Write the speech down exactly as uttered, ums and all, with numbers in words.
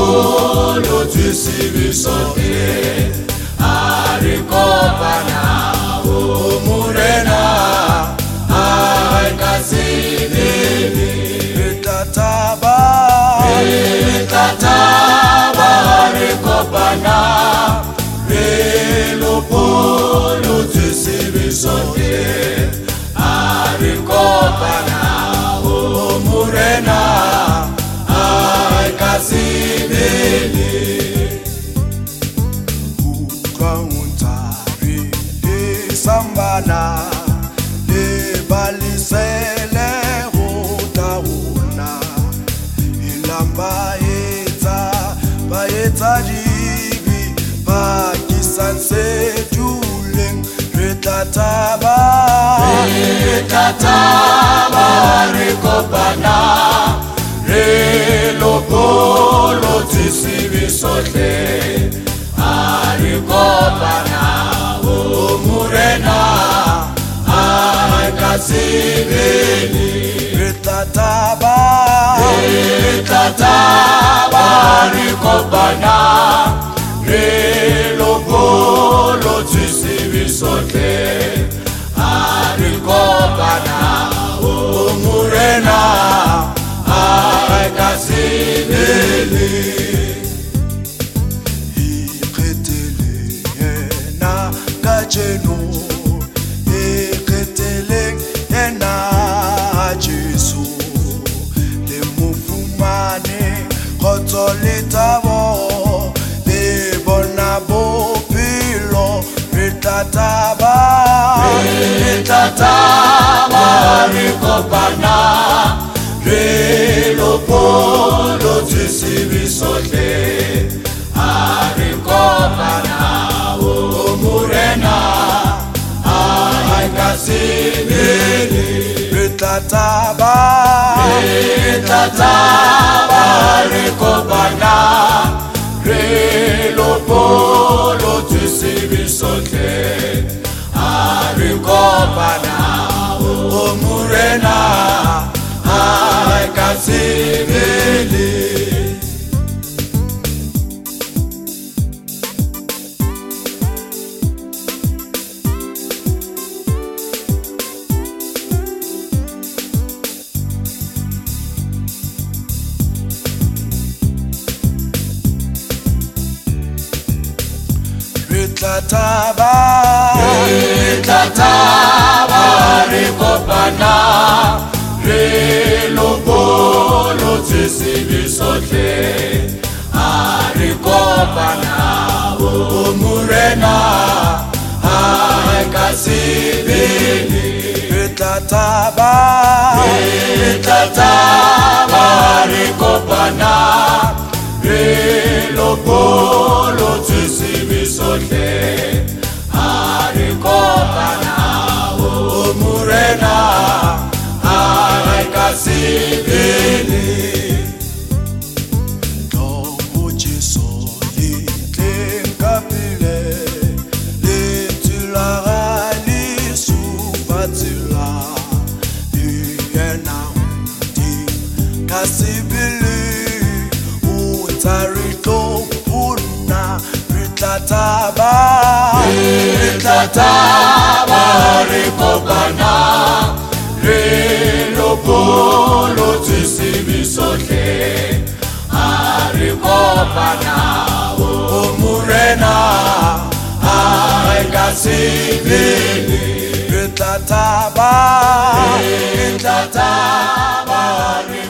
lopolo tsisibisote arikopana o murena aikasibili Tataba Tataba arikopana lopolo tsisibisote arikopana o murena aikasibili Ukauntabi Sambana Lebalisele Hotauna Ilamba Eta Baeta Jibi Pakistan Sejuleng Retataba Retataba Rikopana Relopolo Tsisibisote Arikopana o murena aikasibili Retataba Retataba Rikopana Relopolo Tsisibisote Arikopana o murena aikasibili Kajeno eketele ena Jesu le mufumane kotolitabo le bonabo pilo retataba retataba rikopana relopolo tsisibisote arikopana murena aikasibili Retataba Retataba Rikopana Relopolo Tsisibisote Arikopana o murena aikasibili Retataba Retataba Rikopana Relopolo Tsisibisote Arikopana o murena aikasibili Retataba Retataba Rikopana Relopolo Tsisibisote Arikopana o murena aikasibili Tomo Jesu yitlenkapile Letula lisu batila Yena undi kasibili Utarito puna Retataba Retataba Rikopana Relopolo Tsisibisote Arikopana o murena aikasibili Retataba Retataba